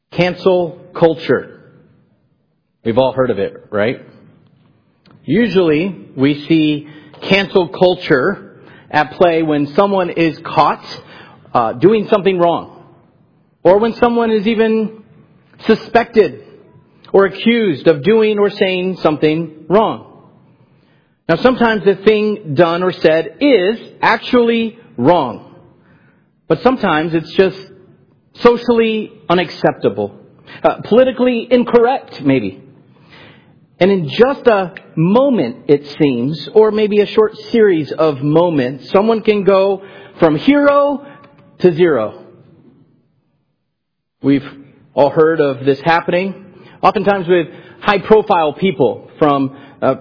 Cancel culture. We've all heard of it, right? Usually we see cancel culture at play when someone is caught doing something wrong, or when someone is even suspected or accused of doing or saying something wrong. Now, sometimes the thing done or said is actually wrong, but sometimes it's just socially unacceptable, politically incorrect, maybe. And in just a moment, it seems, or maybe a short series of moments, someone can go from hero to zero. We've all heard of this happening, oftentimes with high-profile people, from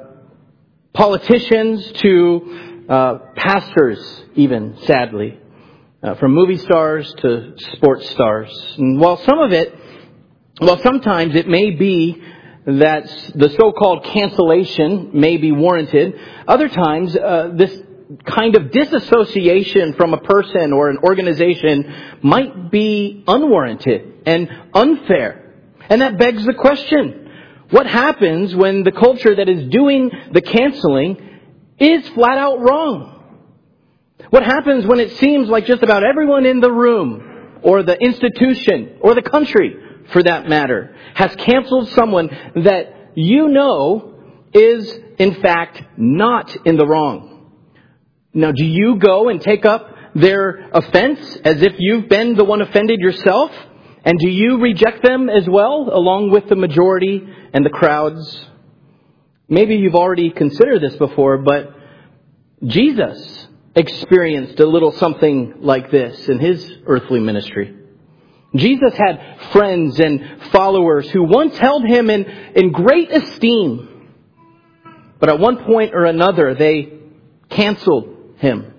politicians to pastors, even, sadly. From movie stars to sports stars. And while sometimes it may be that the so-called cancellation may be warranted, other times this kind of disassociation from a person or an organization might be unwarranted and unfair. And that begs the question, what happens when the culture that is doing the canceling is flat out wrong? What happens when it seems like just about everyone in the room, or the institution, or the country, for that matter, has canceled someone that you know is, in fact, not in the wrong? Now, do you go and take up their offense as if you've been the one offended yourself? And do you reject them as well, along with the majority and the crowds? Maybe you've already considered this before, but Jesus experienced a little something like this in his earthly ministry. Jesus had friends and followers who once held him in great esteem, but at one point or another they canceled him.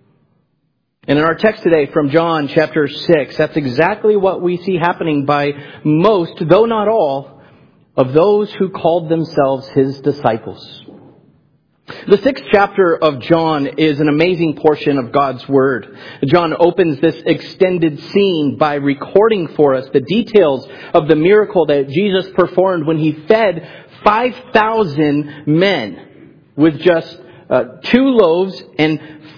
And in our text today from John chapter 6, that's exactly what we see happening by most, though not all, of those who called themselves his disciples. The 6th chapter of John is an amazing portion of God's Word. John opens this extended scene by recording for us the details of the miracle that Jesus performed when he fed 5,000 men with just 2 loaves and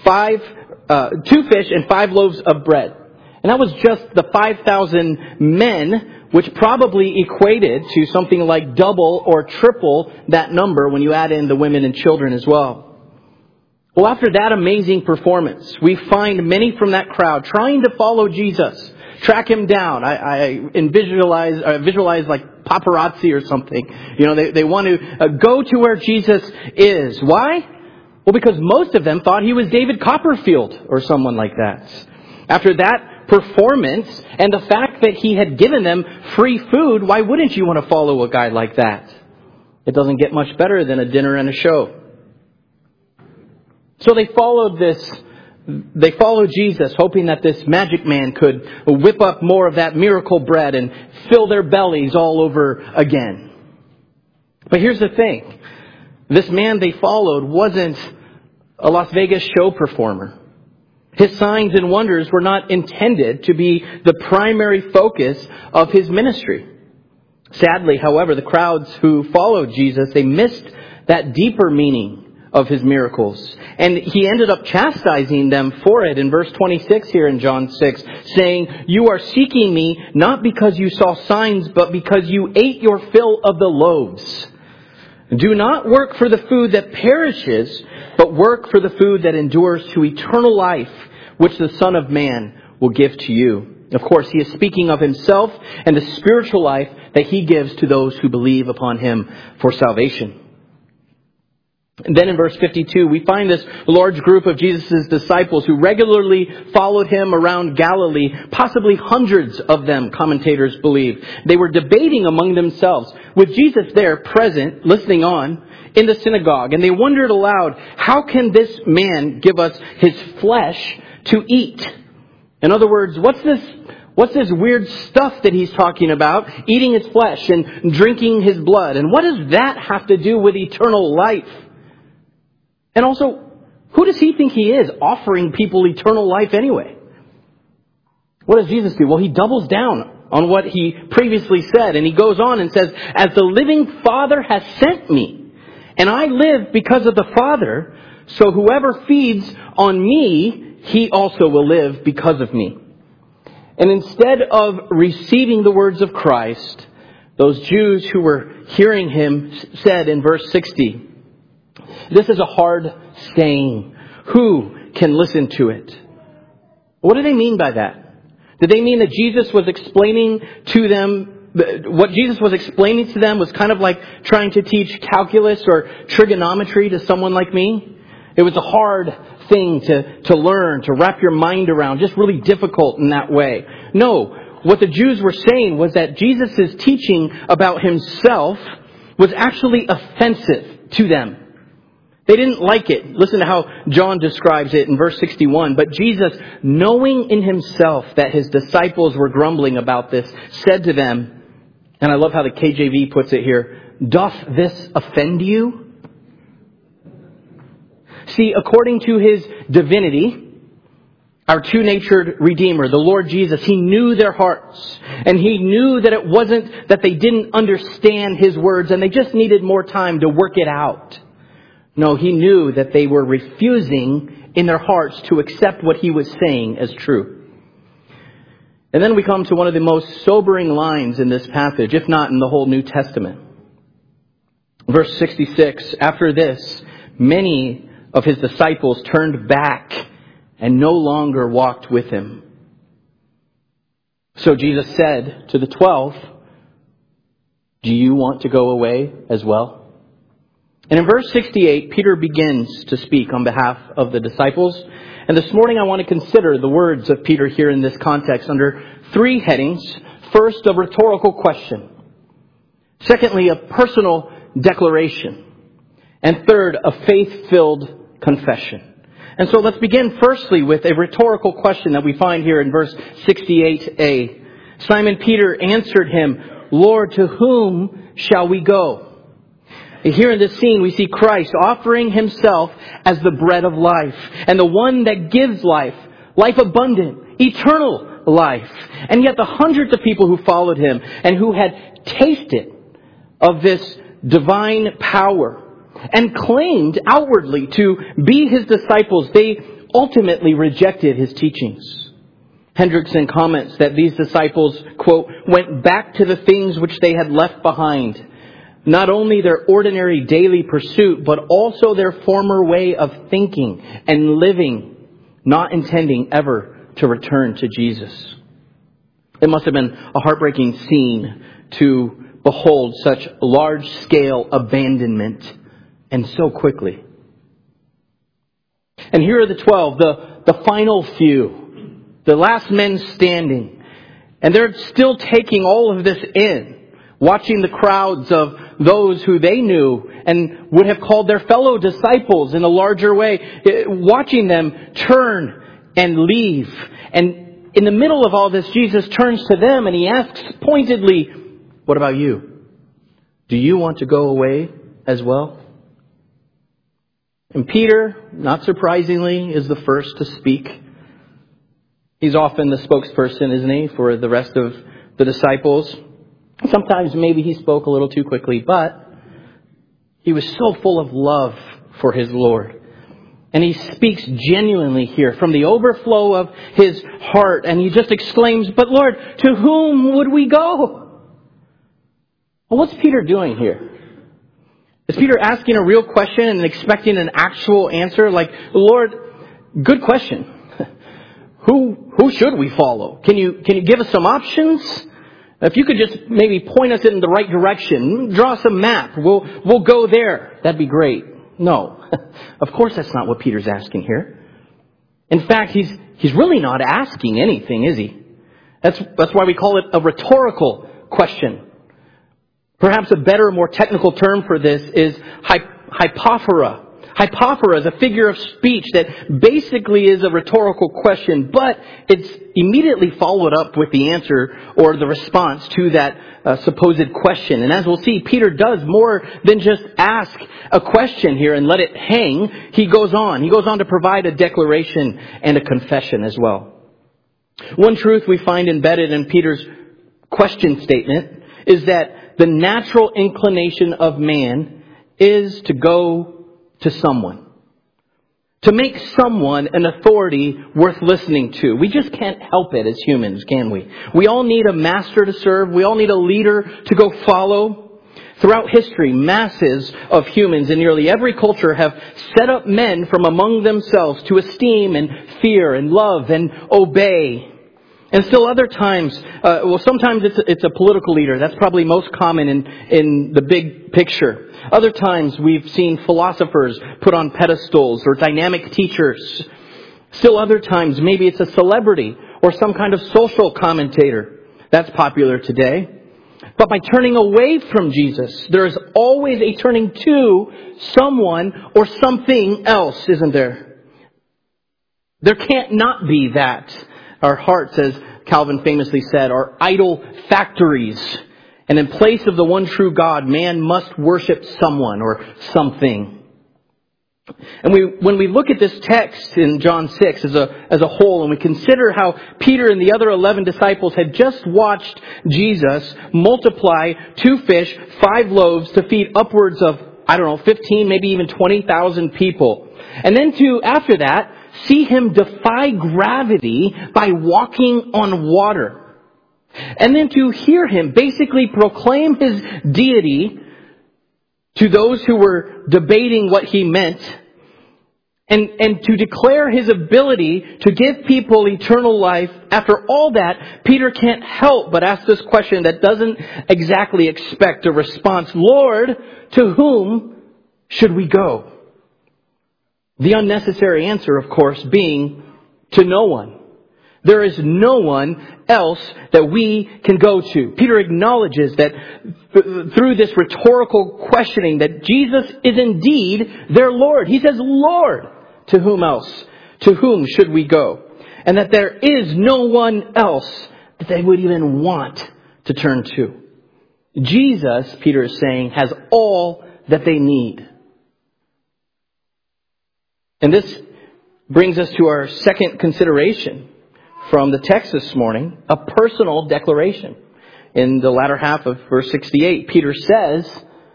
2 fish and 5 loaves of bread. And that was just the 5,000 men, which probably equated to something like double or triple that number when you add in the women and children as well. Well, after that amazing performance, we find many from that crowd trying to follow Jesus, track him down. I visualize like paparazzi or something. You know, they want to go to where Jesus is. Why? Well, because most of them thought he was David Copperfield or someone like that. After that performance and the fact that he had given them free food, why wouldn't you want to follow a guy like that? It doesn't get much better than a dinner and a show. So they followed Jesus, hoping that this magic man could whip up more of that miracle bread and fill their bellies all over again. But here's the thing. This man they followed wasn't a Las Vegas show performer. His signs and wonders were not intended to be the primary focus of his ministry. Sadly, however, the crowds who followed Jesus, they missed that deeper meaning of his miracles. And he ended up chastising them for it in verse 26 here in John 6, saying, "You are seeking me not because you saw signs, but because you ate your fill of the loaves. Do not work for the food that perishes, but work for the food that endures to eternal life, which the Son of Man will give to you." Of course, he is speaking of himself and the spiritual life that he gives to those who believe upon him for salvation. And then in verse 52, we find this large group of Jesus' disciples who regularly followed him around Galilee, possibly hundreds of them, commentators believe. They were debating among themselves, with Jesus there present, listening on, in the synagogue. And they wondered aloud, how can this man give us his flesh to eat? In other words, what's this weird stuff that he's talking about, eating his flesh and drinking his blood? And what does that have to do with eternal life? And also, who does he think he is, offering people eternal life anyway? What does Jesus do? Well, he doubles down on what he previously said. And he goes on and says, as the living Father has sent me, and I live because of the Father, so whoever feeds on me, he also will live because of me. And instead of receiving the words of Christ, those Jews who were hearing him said in verse 60, this is a hard saying. Who can listen to it? What do they mean by that? Did they mean that Jesus was explaining to them, what Jesus was explaining to them was kind of like trying to teach calculus or trigonometry to someone like me? It was a hard thing to learn, to wrap your mind around, just really difficult in that way. No, what the Jews were saying was that Jesus' teaching about himself was actually offensive to them. They didn't like it. Listen to how John describes it in verse 61. But Jesus, knowing in himself that his disciples were grumbling about this, said to them, and I love how the KJV puts it here, doth this offend you? See, according to his divinity, our two-natured Redeemer, the Lord Jesus, he knew their hearts. And he knew that it wasn't that they didn't understand his words and they just needed more time to work it out. No, he knew that they were refusing in their hearts to accept what he was saying as true. And then we come to one of the most sobering lines in this passage, if not in the whole New Testament. Verse 66, after this, many of his disciples turned back and no longer walked with him. So Jesus said to the 12, do you want to go away as well? And in verse 68, Peter begins to speak on behalf of the disciples. And this morning I want to consider the words of Peter here in this context under three headings. First, a rhetorical question. Secondly, a personal declaration. And third, a faith-filled confession. And so let's begin firstly with a rhetorical question that we find here in verse 68a. Simon Peter answered him, Lord, to whom shall we go? Here in this scene, we see Christ offering himself as the bread of life and the one that gives life, life abundant, eternal life. And yet the hundreds of people who followed him and who had tasted of this divine power and claimed outwardly to be his disciples, they ultimately rejected his teachings. Hendrickson comments that these disciples, quote, went back to the things which they had left behind. Not only their ordinary daily pursuit, but also their former way of thinking and living, not intending ever to return to Jesus. It must have been a heartbreaking scene to behold such large-scale abandonment and so quickly. And here are the 12, the final few, the last men standing. And they're still taking all of this in, watching the crowds of those who they knew and would have called their fellow disciples in a larger way, watching them turn and leave. And in the middle of all this, Jesus turns to them and he asks pointedly, what about you? Do you want to go away as well? And Peter, not surprisingly, is the first to speak. He's often the spokesperson, isn't he, for the rest of the disciples. Sometimes maybe he spoke a little too quickly, but he was so full of love for his Lord. And he speaks genuinely here from the overflow of his heart. And he just exclaims, but Lord, to whom would we go? Well, what's Peter doing here? Is Peter asking a real question and expecting an actual answer? Like, Lord, good question. Who should we follow? Can you give us some options? If you could just maybe point us in the right direction, draw some map, we'll go there. That'd be great. No, of course that's not what Peter's asking here. In fact, he's really not asking anything, is he? That's why we call it a rhetorical question. Perhaps a better, more technical term for this is hypophora. Hypophora is a figure of speech that basically is a rhetorical question, but it's immediately followed up with the answer or the response to that supposed question. And as we'll see, Peter does more than just ask a question here and let it hang. He goes on. He goes on to provide a declaration and a confession as well. One truth we find embedded in Peter's question statement is that the natural inclination of man is to go to someone. To make someone an authority worth listening to. We just can't help it as humans, can we? We all need a master to serve. We all need a leader to go follow. Throughout history, masses of humans in nearly every culture have set up men from among themselves to esteem and fear and love and obey. And still other times, sometimes it's a political leader. That's probably most common in the big picture. Other times we've seen philosophers put on pedestals or dynamic teachers. Still other times maybe it's a celebrity or some kind of social commentator. That's popular today. But by turning away from Jesus, there is always a turning to someone or something else, isn't there? There can't not be that. Our hearts, as Calvin famously said, are idol factories. And in place of the one true God, man must worship someone or something. And when we look at this text in John 6 as a whole, and we consider how Peter and the other 11 disciples had just watched Jesus multiply 2 fish, 5 loaves to feed upwards of, 15, maybe even 20,000 people. And then after that, see him defy gravity by walking on water. And then to hear him basically proclaim his deity to those who were debating what he meant, and to declare his ability to give people eternal life. After all that, Peter can't help but ask this question that doesn't exactly expect a response. Lord, to whom should we go? The unnecessary answer, of course, being to no one. There is no one else that we can go to. Peter acknowledges that through this rhetorical questioning that Jesus is indeed their Lord. He says, Lord, to whom else? To whom should we go? And that there is no one else that they would even want to turn to. Jesus, Peter is saying, has all that they need. And this brings us to our second consideration from the text this morning, a personal declaration. In the latter half of verse 68, Peter says,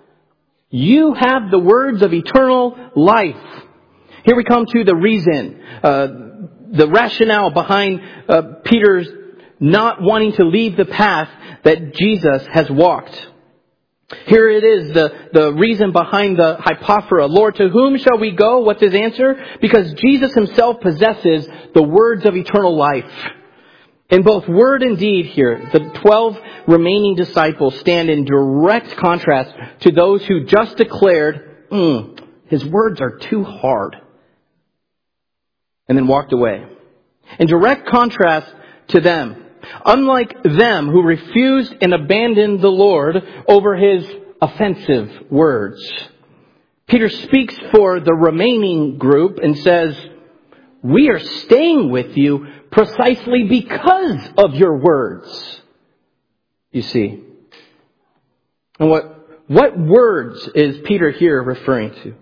you have the words of eternal life. Here we come to the reason, the rationale behind Peter's not wanting to leave the path that Jesus has walked. Here it is, the reason behind the hypophora. Lord, to whom shall we go? What's his answer? Because Jesus himself possesses the words of eternal life. In both word and deed here, the 12 remaining disciples stand in direct contrast to those who just declared, his words are too hard, and then walked away. In direct contrast to them, unlike them who refused and abandoned the Lord over his offensive words, Peter speaks for the remaining group and says, we are staying with you precisely because of your words. You see. And what words is Peter here referring to?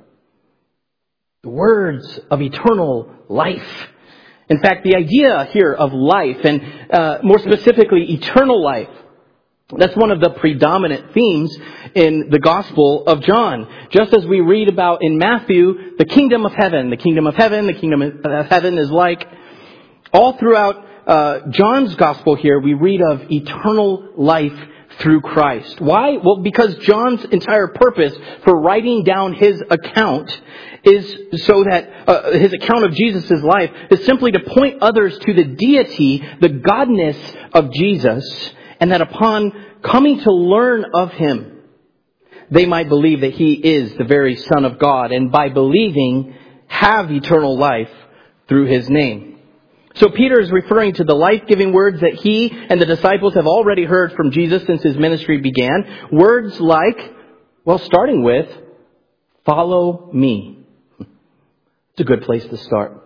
The words of eternal life. In fact, the idea here of life, and more specifically eternal life, that's one of the predominant themes in the Gospel of John. Just as we read about in Matthew, the kingdom of heaven. The kingdom of heaven, the kingdom of heaven is like. All throughout John's Gospel here, we read of eternal life through Christ. Why? Well, because John's entire purpose for writing down his account is so that his account of Jesus' life is simply to point others to the deity, the godness of Jesus, and that upon coming to learn of him, they might believe that he is the very Son of God, and by believing, have eternal life through his name. So Peter is referring to the life-giving words that he and the disciples have already heard from Jesus since his ministry began. Words like, starting with, follow me. It's a good place to start.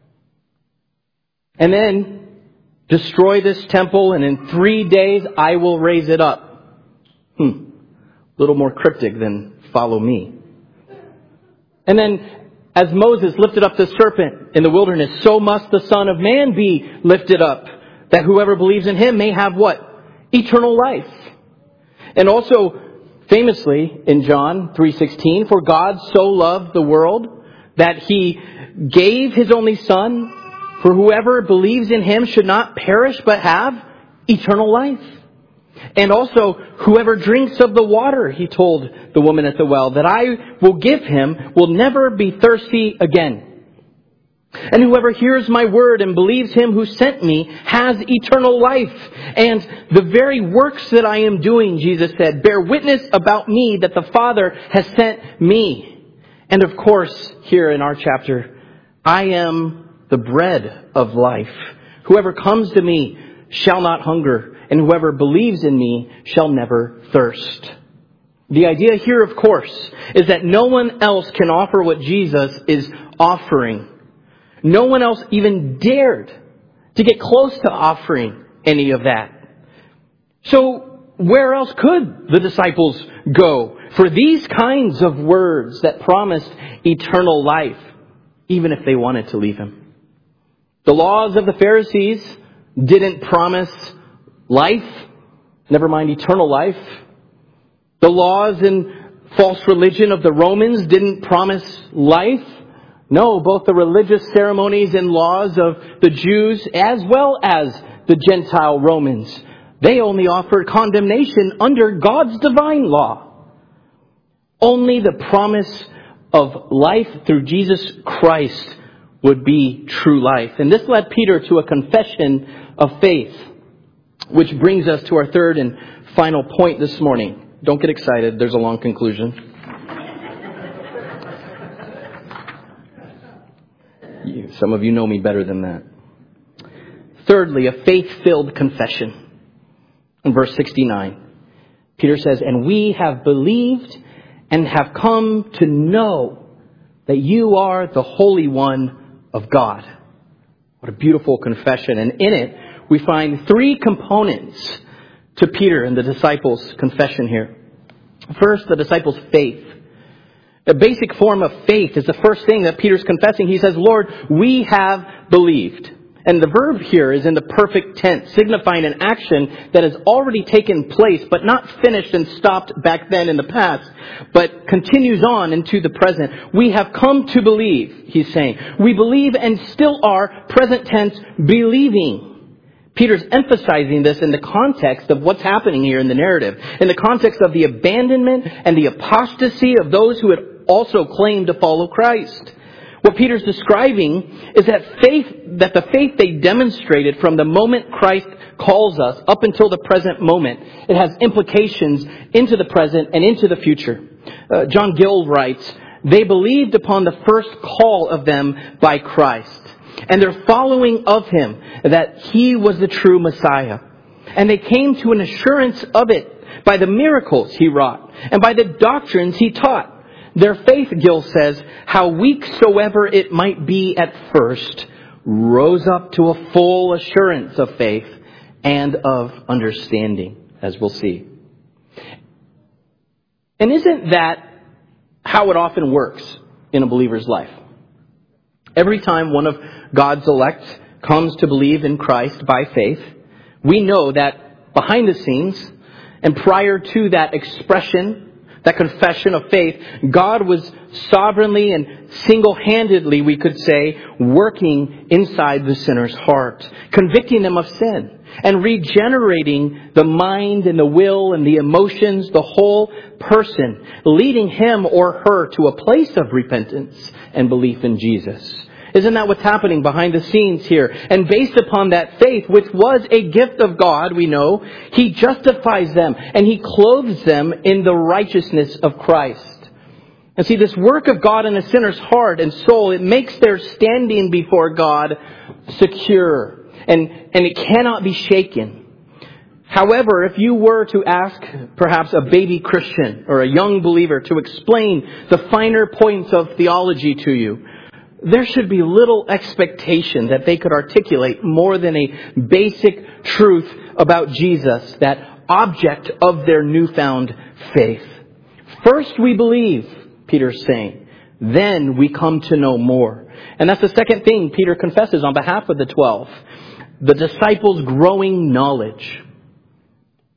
And then, destroy this temple, and in 3 days I will raise it up. A little more cryptic than follow me. And then, as Moses lifted up the serpent in the wilderness, so must the Son of Man be lifted up, that whoever believes in him may have what? eternal life. And also, famously, in John 3:16, for God so loved the world that He gave His only Son, for whoever believes in Him should not perish but have eternal life. And also, whoever drinks of the water, He told the woman at the well, that I will give him will never be thirsty again. And whoever hears my word and believes Him who sent me has eternal life. And the very works that I am doing, Jesus said, bear witness about me that the Father has sent me. And of course, here in our chapter, I am the bread of life. Whoever comes to me shall not hunger, and whoever believes in me shall never thirst. The idea here, of course, is that no one else can offer what Jesus is offering. No one else even dared to get close to offering any of that. So where else could the disciples go for these kinds of words that promised eternal life, even if they wanted to leave Him? The laws of the Pharisees didn't promise life, never mind eternal life. The laws and false religion of the Romans didn't promise life. No, both the religious ceremonies and laws of the Jews as well as the Gentile Romans, they only offered condemnation under God's divine law. Only the promise of life through Jesus Christ would be true life. And this led Peter to a confession of faith, which brings us to our third and final point this morning. Don't get excited. There's a long conclusion. Some of you know me better than that. Thirdly, a faith-filled confession. In verse 69, Peter says, and we have believed and have come to know that you are the Holy One of God. What a beautiful confession. And in it, we find three components to Peter and the disciples' confession here. First, the disciples' faith. A basic form of faith is the first thing that Peter's confessing. He says, Lord, we have believed. And the verb here is in the perfect tense, signifying an action that has already taken place, but not finished and stopped back then in the past, but continues on into the present. We have come to believe, he's saying. We believe and still are, present tense, believing. Peter's emphasizing this in the context of what's happening here in the narrative, in the context of the abandonment and the apostasy of those who had also claimed to follow Christ. What Peter's describing is that the faith they demonstrated from the moment Christ calls us up until the present moment, it has implications into the present and into the future. John Gill writes, they believed upon the first call of them by Christ, and their following of Him, that He was the true Messiah. And they came to an assurance of it by the miracles He wrought and by the doctrines He taught. Their faith, Gill says, how weak soever it might be at first, rose up to a full assurance of faith and of understanding, as we'll see. And isn't that how it often works in a believer's life? Every time one of God's elect comes to believe in Christ by faith, we know that behind the scenes and prior to that expression, that confession of faith, God was sovereignly and single-handedly, we could say, working inside the sinner's heart, convicting them of sin and regenerating the mind and the will and the emotions, the whole person, leading him or her to a place of repentance and belief in Jesus. Isn't that what's happening behind the scenes here? And based upon that faith, which was a gift of God, we know, He justifies them and He clothes them in the righteousness of Christ. And see, this work of God in a sinner's heart and soul, it makes their standing before God secure. And it cannot be shaken. However, if you were to ask perhaps a baby Christian or a young believer to explain the finer points of theology to you, there should be little expectation that they could articulate more than a basic truth about Jesus, that object of their newfound faith. First we believe, Peter's saying. Then we come to know more. And that's the second thing Peter confesses on behalf of the 12. The disciples' growing knowledge.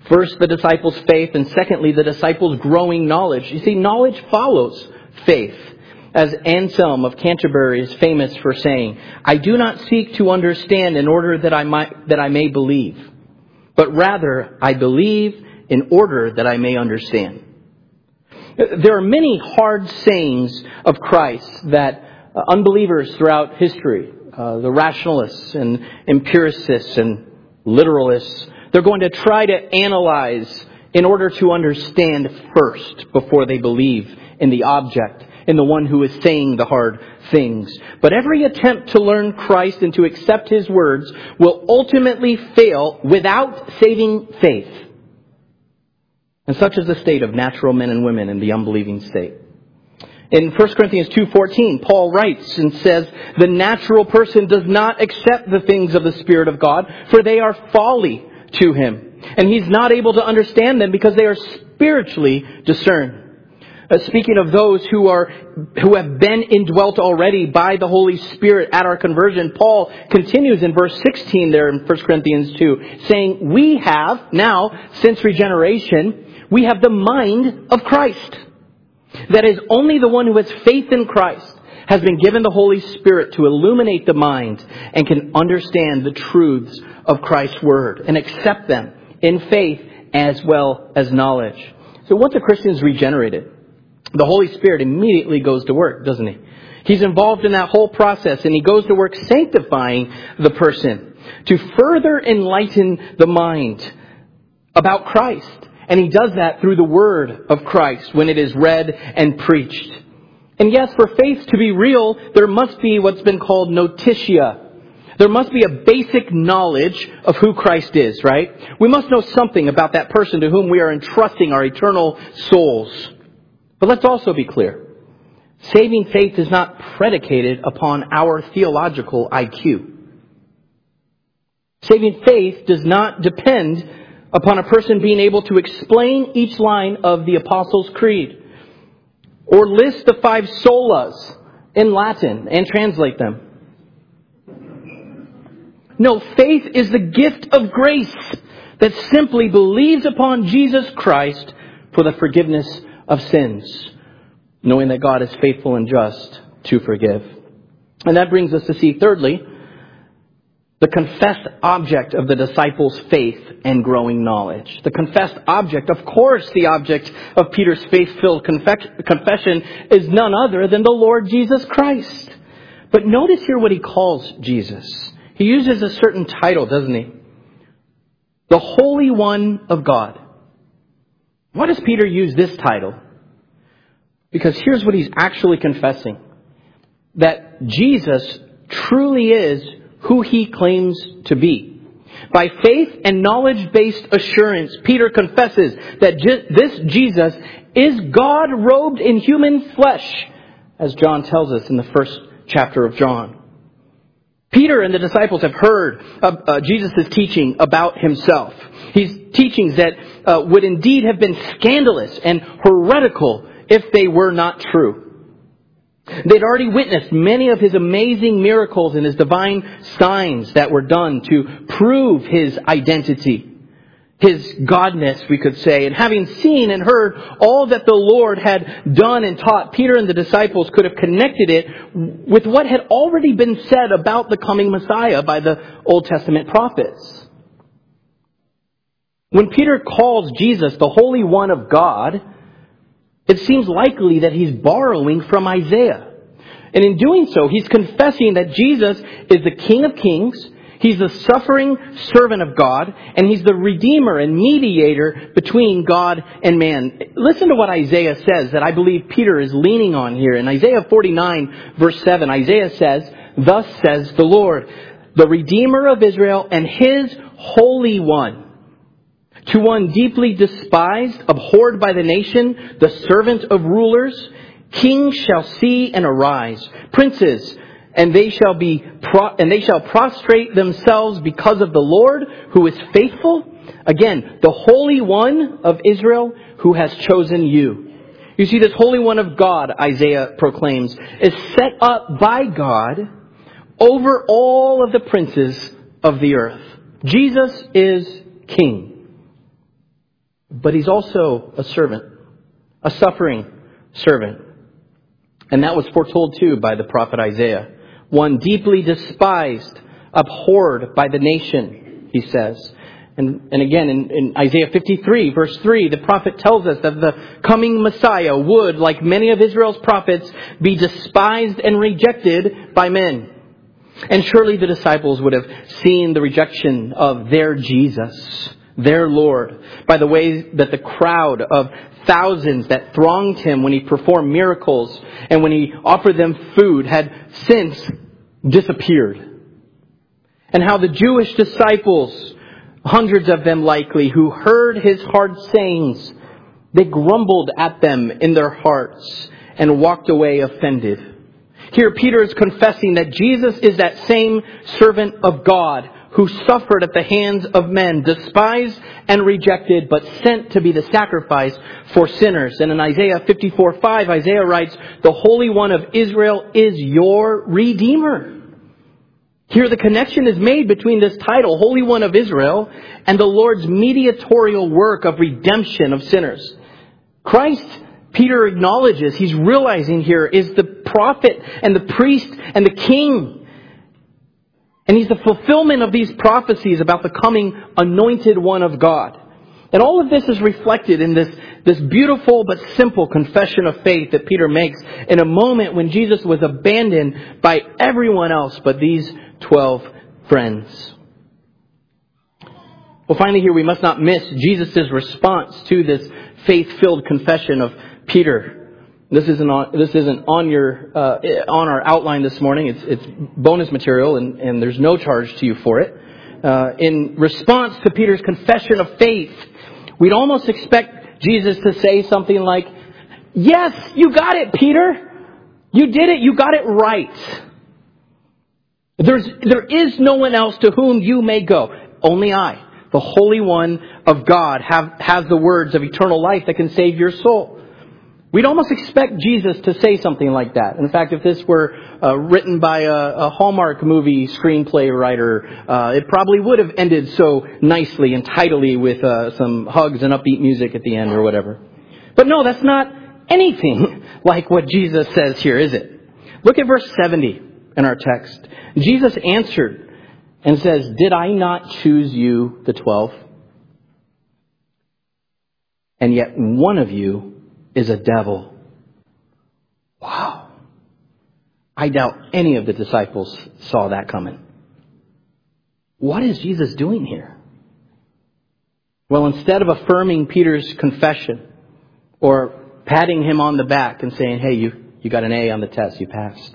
First, the disciples' faith, and secondly, the disciples' growing knowledge. You see, knowledge follows faith. As Anselm of Canterbury is famous for saying, "I do not seek to understand in order that I may believe, but rather I believe in order that I may understand." There are many hard sayings of Christ that unbelievers throughout history, the rationalists and empiricists and literalists, they're going to try to analyze in order to understand first before they believe in the object, in the one who is saying the hard things. But every attempt to learn Christ and to accept His words will ultimately fail without saving faith. And such is the state of natural men and women in the unbelieving state. In 1 Corinthians 2:14, Paul writes and says, "The natural person does not accept the things of the Spirit of God, for they are folly to him. And he's not able to understand them because they are spiritually discerned." Speaking of those who have been indwelt already by the Holy Spirit at our conversion, Paul continues in verse 16 there in 1 Corinthians 2, saying, "We have now, since regeneration, we have the mind of Christ." That is, only the one who has faith in Christ has been given the Holy Spirit to illuminate the mind and can understand the truths of Christ's Word and accept them in faith as well as knowledge. So once a Christian is regenerated, the Holy Spirit immediately goes to work, doesn't He? He's involved in that whole process, and He goes to work sanctifying the person to further enlighten the mind about Christ. And He does that through the Word of Christ when it is read and preached. And yes, for faith to be real, there must be what's been called notitia. There must be a basic knowledge of who Christ is, right? We must know something about that person to whom we are entrusting our eternal souls. But let's also be clear. Saving faith is not predicated upon our theological IQ. Saving faith does not depend upon a person being able to explain each line of the Apostles' Creed or list the 5 solas in Latin and translate them. No, faith is the gift of grace that simply believes upon Jesus Christ for the forgiveness of sins, knowing that God is faithful and just to forgive. And that brings us to see, thirdly, the confessed object of the disciples' faith and growing knowledge. The confessed object, of course, the object of Peter's faith-filled confession is none other than the Lord Jesus Christ. But notice here what he calls Jesus. He uses a certain title, doesn't he? The Holy One of God. Why does Peter use this title? Because here's what he's actually confessing. That Jesus truly is who He claims to be. By faith and knowledge-based assurance, Peter confesses that this Jesus is God robed in human flesh, as John tells us in the first chapter of John. Peter and the disciples have heard Jesus' teaching about Himself. His teachings that would indeed have been scandalous and heretical if they were not true. They'd already witnessed many of His amazing miracles and His divine signs that were done to prove His identity, His godness, we could say. And having seen and heard all that the Lord had done and taught, Peter and the disciples could have connected it with what had already been said about the coming Messiah by the Old Testament prophets. When Peter calls Jesus the Holy One of God, it seems likely that he's borrowing from Isaiah. And in doing so, he's confessing that Jesus is the King of Kings, He's the suffering servant of God, and He's the Redeemer and mediator between God and man. Listen to what Isaiah says that I believe Peter is leaning on here. In Isaiah 49, verse 7, Isaiah says, "Thus says the Lord, the Redeemer of Israel and His Holy One. To one deeply despised, abhorred by the nation, the servant of rulers, kings shall see and arise, princes, and they shall prostrate themselves because of the Lord, who is faithful. Again, the Holy One of Israel, who has chosen you." You see, this Holy One of God, Isaiah proclaims, is set up by God over all of the princes of the earth. Jesus is King. But he's also a servant, a suffering servant. And that was foretold too by the prophet Isaiah. One deeply despised, abhorred by the nation, he says. And again, in Isaiah 53, verse 3, the prophet tells us that the coming Messiah would, like many of Israel's prophets, be despised and rejected by men. And surely the disciples would have seen the rejection of their Jesus, their Lord, by the way that the crowd of thousands that thronged him when he performed miracles and when he offered them food had since disappeared. And how the Jewish disciples, hundreds of them likely, who heard his hard sayings, they grumbled at them in their hearts and walked away offended. Here Peter is confessing that Jesus is that same servant of God who suffered at the hands of men, despised and rejected, but sent to be the sacrifice for sinners. And in Isaiah 54:5, Isaiah writes, "The Holy One of Israel is your Redeemer." Here the connection is made between this title, Holy One of Israel, and the Lord's mediatorial work of redemption of sinners. Christ, Peter acknowledges, he's realizing here, is the prophet and the priest and the king. And he's the fulfillment of these prophecies about the coming anointed one of God. And all of this is reflected in this beautiful but simple confession of faith that Peter makes in a moment when Jesus was abandoned by everyone else but these 12 friends. Well, finally here we must not miss Jesus' response to this faith-filled confession of Peter. This isn't on our outline this morning. It's bonus material, and there's no charge to you for it. In response to Peter's confession of faith, we'd almost expect Jesus to say something like, "Yes, you got it, Peter. You did it. You got it right. There is no one else to whom you may go. Only I, the Holy One of God, has the words of eternal life that can save your soul." We'd almost expect Jesus to say something like that. In fact, if this were written by a Hallmark movie screenplay writer, it probably would have ended so nicely and tidily with some hugs and upbeat music at the end or whatever. But no, that's not anything like what Jesus says here, is it? Look at verse 70 in our text. Jesus answered and says, "Did I not choose you, the 12? And yet one of you is a devil." Wow. I doubt any of the disciples saw that coming. What is Jesus doing here? Well, instead of affirming Peter's confession or patting him on the back and saying, "Hey, you got an A on the test, you passed."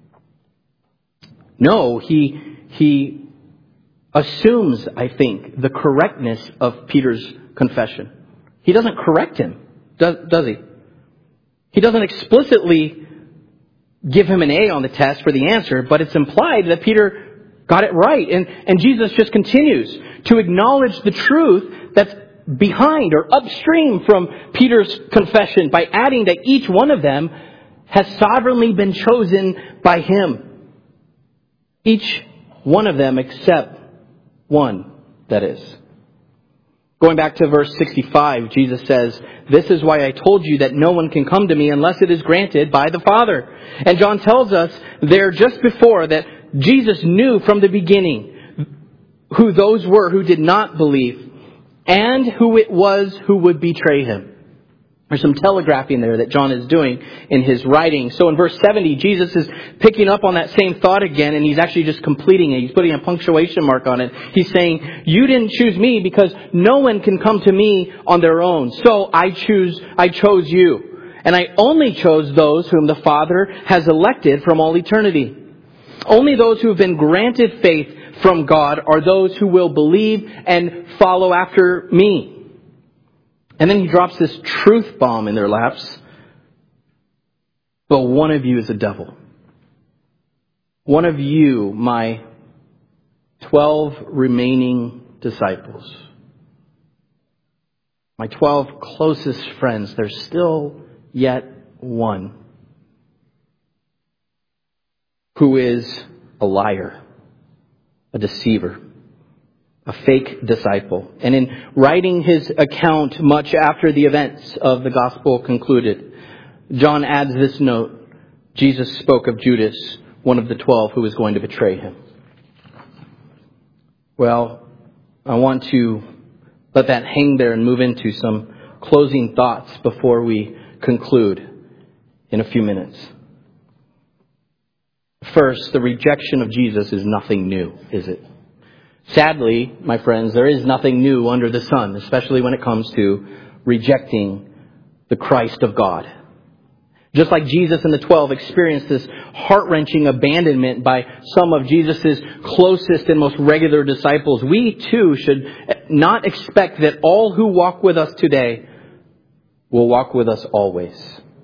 No, he assumes, I think, the correctness of Peter's confession. He doesn't correct him. Does he? He doesn't explicitly give him an A on the test for the answer, but it's implied that Peter got it right. And Jesus just continues to acknowledge the truth that's behind or upstream from Peter's confession by adding that each one of them has sovereignly been chosen by him. Each one of them except one, that is. Going back to verse 65, Jesus says, "This is why I told you that no one can come to me unless it is granted by the Father." And John tells us there just before that Jesus knew from the beginning who those were who did not believe and who it was who would betray him. There's some telegraphing there that John is doing in his writing. So in verse 70, Jesus is picking up on that same thought again, and he's actually just completing it. He's putting a punctuation mark on it. He's saying, "You didn't choose me because no one can come to me on their own. So I chose you. And I only chose those whom the Father has elected from all eternity. Only those who have been granted faith from God are those who will believe and follow after me." And then he drops this truth bomb in their laps. "But one of you is a devil. One of you, my 12 remaining disciples. My 12 closest friends. There's still yet one who is a liar, a deceiver. a fake disciple. And in writing his account much after the events of the gospel concluded, John adds this note: Jesus spoke of Judas, one of the 12 who was going to betray him. Well, I want to let that hang there and move into some closing thoughts before we conclude in a few minutes. First, the rejection of Jesus is nothing new, is it? Sadly, my friends, there is nothing new under the sun, especially when it comes to rejecting the Christ of God. Just like Jesus and the 12 experienced this heart-wrenching abandonment by some of Jesus' closest and most regular disciples, we too should not expect that all who walk with us today will walk with us always.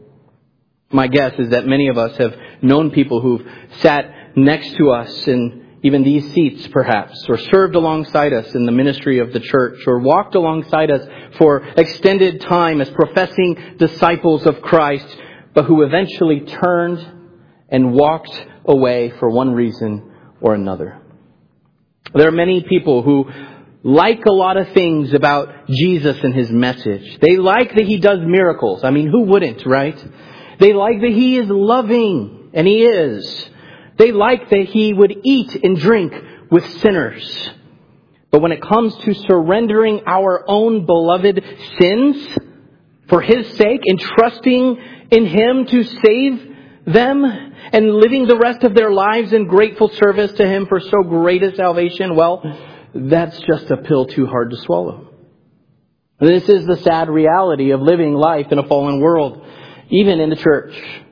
My guess is that many of us have known people who've sat next to us in even these seats perhaps, or served alongside us in the ministry of the church, or walked alongside us for extended time as professing disciples of Christ, but who eventually turned and walked away for one reason or another. There are many people who like a lot of things about Jesus and his message. They like that he does miracles. I mean, who wouldn't, right? They like that he is loving, and he is. They like that he would eat and drink with sinners. But when it comes to surrendering our own beloved sins for his sake and trusting in him to save them and living the rest of their lives in grateful service to him for so great a salvation, well, that's just a pill too hard to swallow. This is the sad reality of living life in a fallen world, even in the church.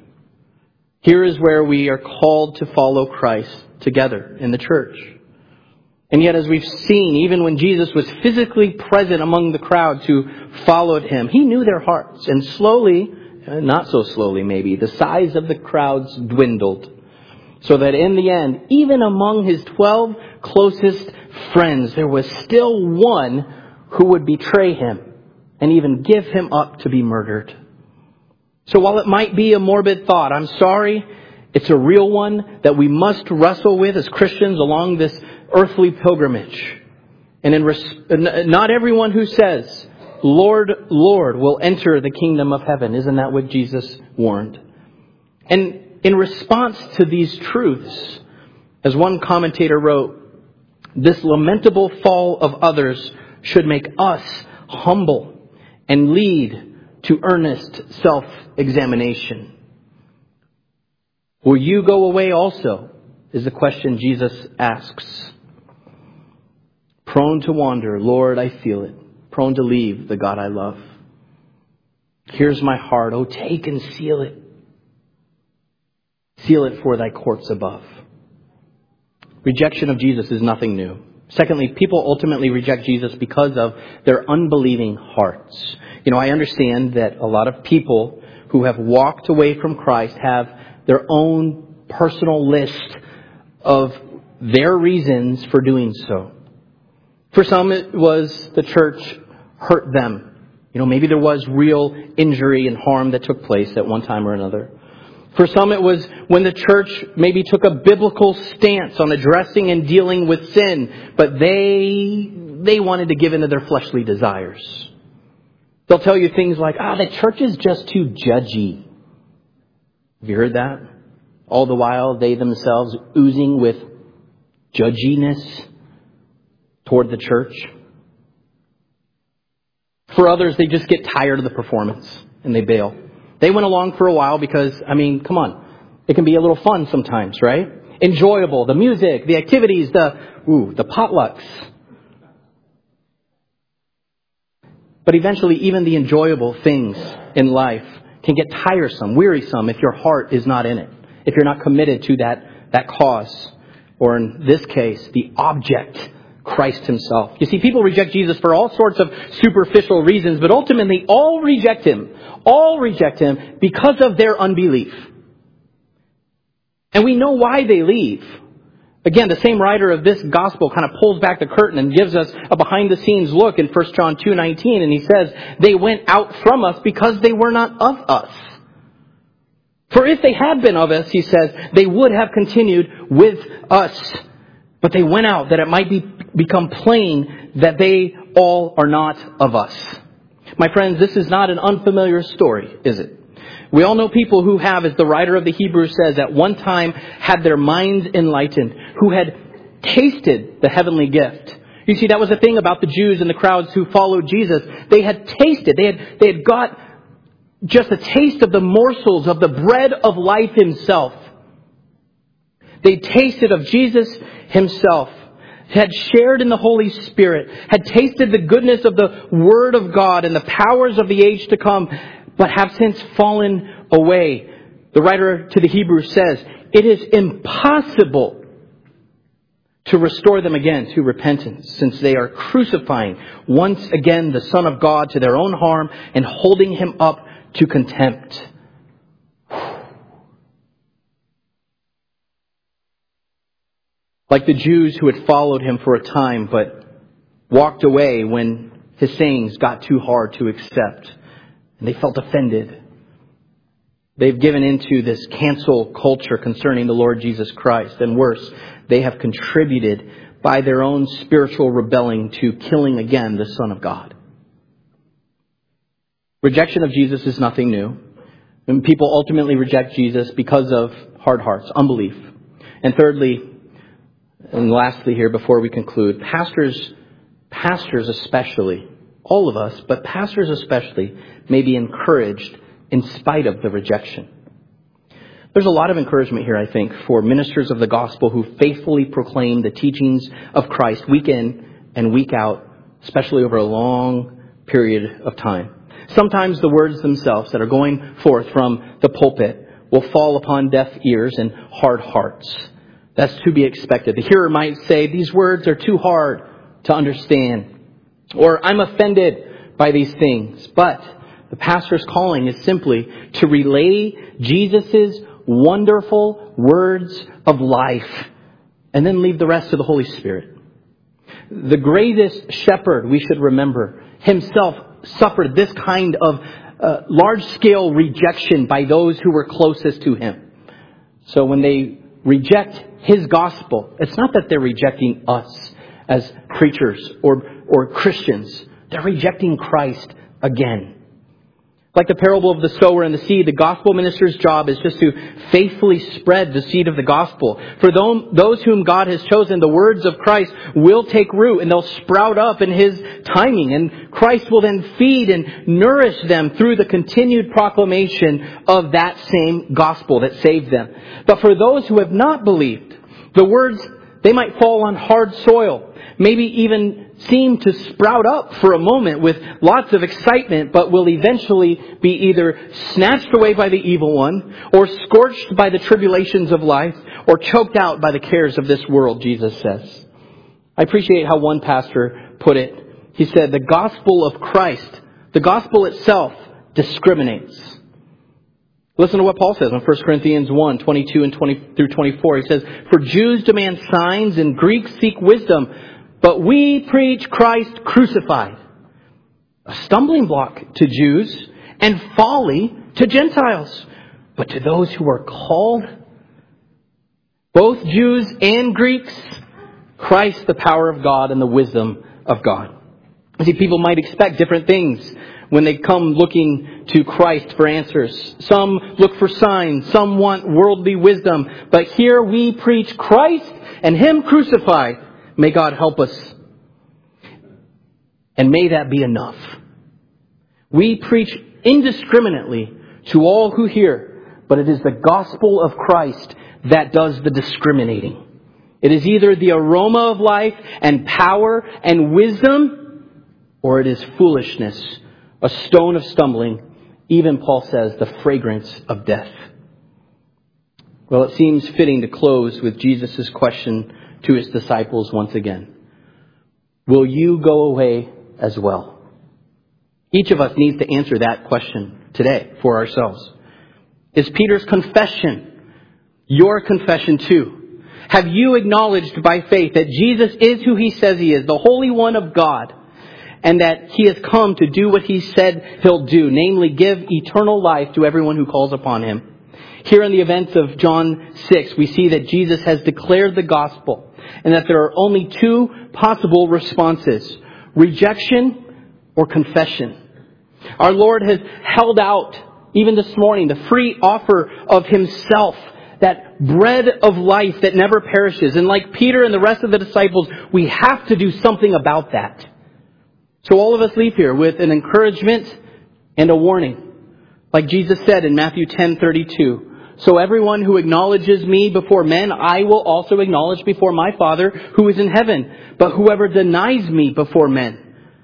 Here is where we are called to follow Christ together in the church. And yet, as we've seen, even when Jesus was physically present among the crowds who followed him, he knew their hearts. And slowly, not so slowly maybe, the size of the crowds dwindled. So that in the end, even among his 12 closest friends, there was still one who would betray him and even give him up to be murdered. So while it might be a morbid thought, I'm sorry, it's a real one that we must wrestle with as Christians along this earthly pilgrimage. And not everyone who says, Lord, Lord, will enter the kingdom of heaven. Isn't that what Jesus warned? And in response to these truths, as one commentator wrote, this lamentable fall of others should make us humble and lead to earnest self-examination. Will you go away also? Is the question Jesus asks. Prone to wander, Lord, I feel it. Prone to leave the God I love. Here's my heart, oh, take and seal it. Seal it for thy courts above. Rejection of Jesus is nothing new. Secondly, people ultimately reject Jesus because of their unbelieving hearts. You know, I understand that a lot of people who have walked away from Christ have their own personal list of their reasons for doing so. For some, it was the church hurt them. You know, maybe there was real injury and harm that took place at one time or another. For some, it was when the church maybe took a biblical stance on addressing and dealing with sin, but they wanted to give in to their fleshly desires. They'll tell you things like, the church is just too judgy. Have you heard that? All the while, they themselves oozing with judginess toward the church. For others, they just get tired of the performance and they bail. They went along for a while because, come on. It can be a little fun sometimes, right? Enjoyable. The music, the activities, the potlucks. But eventually, even the enjoyable things in life can get tiresome, wearisome if your heart is not in it. If you're not committed to that cause. Or in this case, the object, Christ himself. You see, people reject Jesus for all sorts of superficial reasons, but ultimately all reject him. All reject him because of their unbelief. And we know why they leave. Again, the same writer of this gospel kind of pulls back the curtain and gives us a behind-the-scenes look in 1 John 2:19, and he says, they went out from us because they were not of us. For if they had been of us, he says, they would have continued with us. But they went out that it might become plain that they all are not of us. My friends, this is not an unfamiliar story, is it? We all know people who have, as the writer of the Hebrews says, at one time had their minds enlightened, who had tasted the heavenly gift. You see, that was the thing about the Jews and the crowds who followed Jesus. They had tasted, they had got just a taste of the morsels of the bread of life himself. They tasted of Jesus himself, had shared in the Holy Spirit, had tasted the goodness of the Word of God and the powers of the age to come, but have since fallen away. The writer to the Hebrews says, it is impossible to restore them again to repentance, since they are crucifying once again the Son of God to their own harm and holding him up to contempt. Like the Jews who had followed him for a time, but walked away when his sayings got too hard to accept, and they felt offended. They've given into this cancel culture concerning the Lord Jesus Christ. And worse, they have contributed by their own spiritual rebelling to killing again the Son of God. Rejection of Jesus is nothing new. And people ultimately reject Jesus because of hard hearts, unbelief. And thirdly, and lastly here before we conclude, pastors especially, all of us, but pastors especially, may be encouraged in spite of the rejection. There's a lot of encouragement here, I think, for ministers of the gospel who faithfully proclaim the teachings of Christ week in and week out, especially over a long period of time. Sometimes the words themselves that are going forth from the pulpit will fall upon deaf ears and hard hearts. That's to be expected. The hearer might say, these words are too hard to understand, or I'm offended by these things. But the pastor's calling is simply to relay Jesus' wonderful words of life and then leave the rest to the Holy Spirit. The greatest shepherd, we should remember, himself suffered this kind of large-scale rejection by those who were closest to him. So when they reject his gospel, it's not that they're rejecting us as preachers or Christians. They're rejecting Christ again. Like the parable of the sower and the seed, the gospel minister's job is just to faithfully spread the seed of the gospel. For those whom God has chosen, the words of Christ will take root and they'll sprout up in his timing. And Christ will then feed and nourish them through the continued proclamation of that same gospel that saved them. But for those who have not believed, the words, they might fall on hard soil, maybe even seem to sprout up for a moment with lots of excitement, but will eventually be either snatched away by the evil one, or scorched by the tribulations of life, or choked out by the cares of this world, Jesus says. I appreciate how one pastor put it. He said, the gospel of Christ, the gospel itself, discriminates. Listen to what Paul says in 1 Corinthians 1, 22 and 20 through 24. He says, for Jews demand signs and Greeks seek wisdom, but we preach Christ crucified, a stumbling block to Jews and folly to Gentiles. But to those who are called, both Jews and Greeks, Christ, the power of God and the wisdom of God. See, people might expect different things when they come looking to Christ for answers. Some look for signs, some want worldly wisdom. But here we preach Christ and him crucified. May God help us. And may that be enough. We preach indiscriminately to all who hear, but it is the gospel of Christ that does the discriminating. It is either the aroma of life and power and wisdom, or it is foolishness, a stone of stumbling, even Paul says, the fragrance of death. Well, it seems fitting to close with Jesus' question to his disciples once again. Will you go away as well? Each of us needs to answer that question today for ourselves. Is Peter's confession your confession too? Have you acknowledged by faith that Jesus is who he says he is, the Holy One of God, and that he has come to do what he said he'll do, namely give eternal life to everyone who calls upon him? Here in the events of John 6, we see that Jesus has declared the gospel and that there are only two possible responses: rejection or confession. Our Lord has held out, even this morning, the free offer of Himself, that bread of life that never perishes. And like Peter and the rest of the disciples, we have to do something about that. So all of us leave here with an encouragement and a warning. Like Jesus said in Matthew 10:32, "So everyone who acknowledges me before men, I will also acknowledge before my Father who is in heaven. But whoever denies me before men,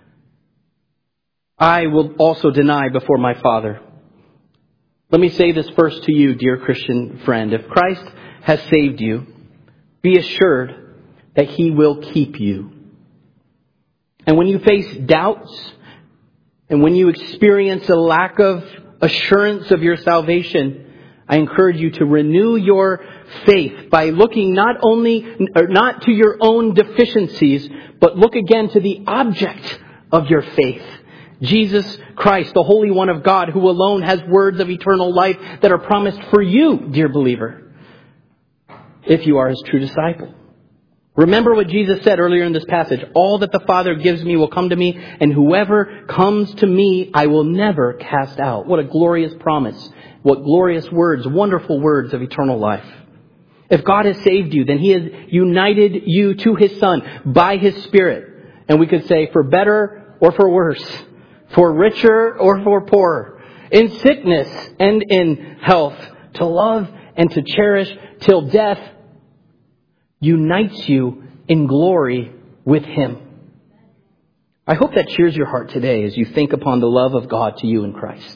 I will also deny before my Father." Let me say this first to you, dear Christian friend. If Christ has saved you, be assured that He will keep you. And when you face doubts, and when you experience a lack of assurance of your salvation, I encourage you to renew your faith by looking not to your own deficiencies, but look again to the object of your faith, Jesus Christ, the Holy One of God, who alone has words of eternal life that are promised for you, dear believer, if you are His true disciple. Remember what Jesus said earlier in this passage: "All that the Father gives me will come to me, and whoever comes to me I will never cast out." What a glorious promise. What glorious words, wonderful words of eternal life. If God has saved you, then He has united you to His Son by His Spirit. And we could say, for better or for worse, for richer or for poorer, in sickness and in health, to love and to cherish till death unites you in glory with Him. I hope that cheers your heart today as you think upon the love of God to you in Christ.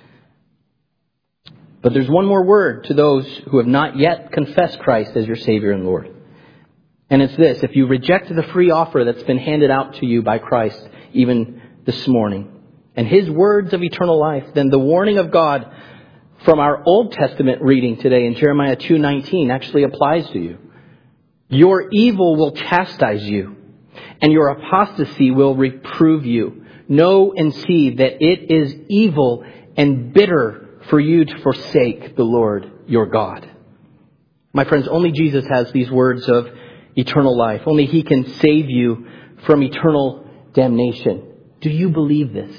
But there's one more word to those who have not yet confessed Christ as your Savior and Lord. And it's this: if you reject the free offer that's been handed out to you by Christ even this morning, and His words of eternal life, then the warning of God from our Old Testament reading today in Jeremiah 2:19 actually applies to you. Your evil will chastise you, and your apostasy will reprove you. Know and see that it is evil and bitter for you to forsake the Lord your God. My friends, only Jesus has these words of eternal life. Only He can save you from eternal damnation. Do you believe this?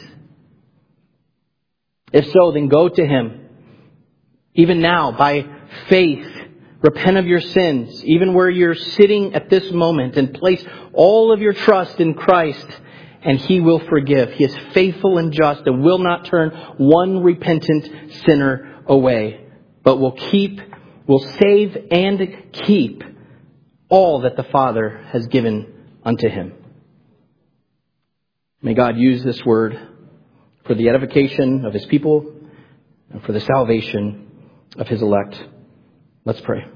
If so, then go to Him, even now, by faith. Repent of your sins, even where you're sitting at this moment, and place all of your trust in Christ, and He will forgive. He is faithful and just and will not turn one repentant sinner away, but will save and keep all that the Father has given unto Him. May God use this word for the edification of His people and for the salvation of His elect. Let's pray.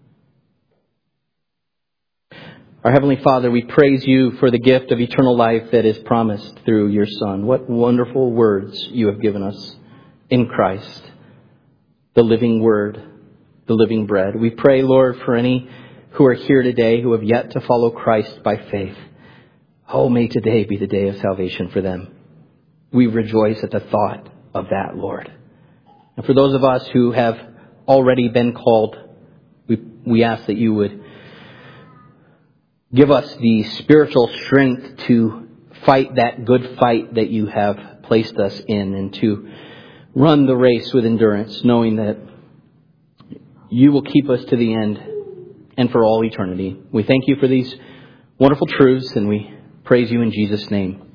Our Heavenly Father, we praise You for the gift of eternal life that is promised through Your Son. What wonderful words You have given us in Christ, the living Word, the living bread. We pray, Lord, for any who are here today who have yet to follow Christ by faith. Oh, may today be the day of salvation for them. We rejoice at the thought of that, Lord. And for those of us who have already been called, we ask that You would give us the spiritual strength to fight that good fight that You have placed us in, and to run the race with endurance, knowing that You will keep us to the end and for all eternity. We thank You for these wonderful truths, and we praise You in Jesus' name.